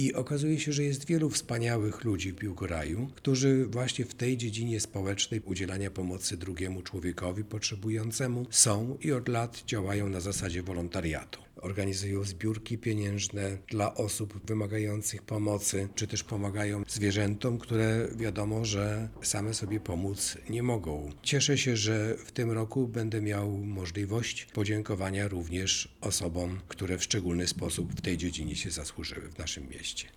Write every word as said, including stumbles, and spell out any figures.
I okazuje się, że jest wielu wspaniałych ludzi w Biłgoraju, którzy właśnie w tej dziedzinie społecznej udzielania pomocy drugiemu człowiekowi potrzebującemu są i od lat działają na zasadzie wolontariatu. Organizują zbiórki pieniężne dla osób wymagających pomocy, czy też pomagają zwierzętom, które wiadomo, że same sobie pomóc nie mogą. Cieszę się, że w tym roku będę miał możliwość podziękowania również osobom, które w szczególny sposób w tej dziedzinie się zasłużyły w naszym mieście.